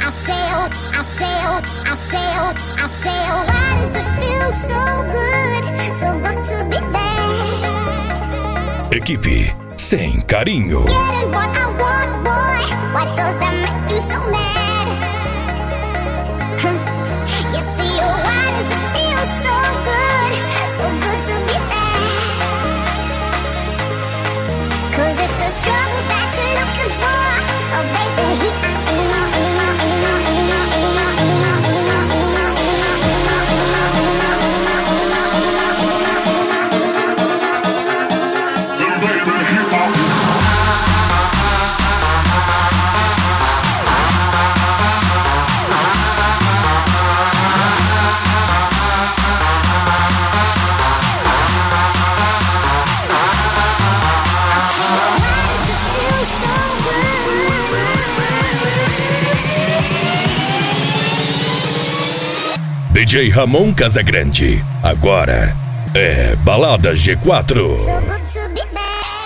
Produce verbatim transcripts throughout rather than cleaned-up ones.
I say, oh, I say, oh, I say, oh, I say, oh, why does it feel so good, so good to be there? Equipe Sem Carinho. Getting what I want, boy, why does that make you so mad? Huh? You see, oh, why does it feel so good, so good to be there? Cause if the struggle that you're looking for, oh baby, he D J Ramon Casagrande. Agora é Balada G quatro. so good to be there.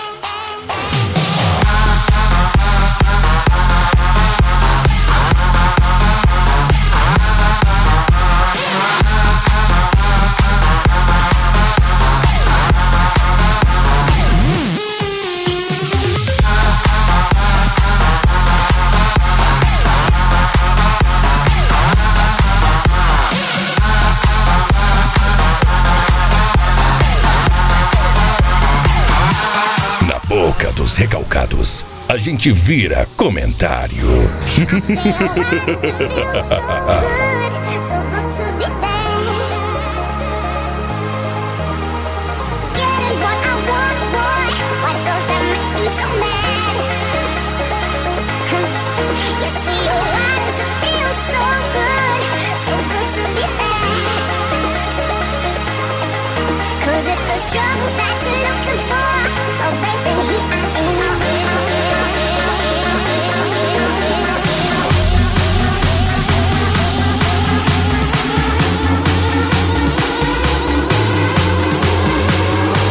Boca dos recalcados, a gente vira comentário. I say, oh, why does it feel so good, so good to be there? Getting what I want, boy, why does that make you so mad? Huh? You see, oh, why does it feel so good, so good to be there? Cause if the struggle that you're looking for, oh baby,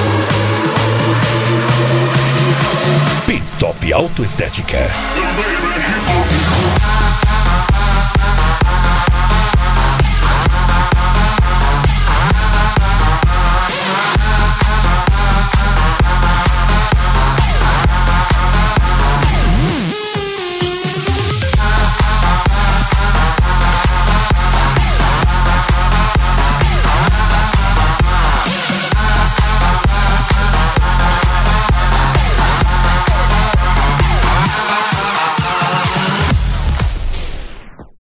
Pit Stop Autoestética.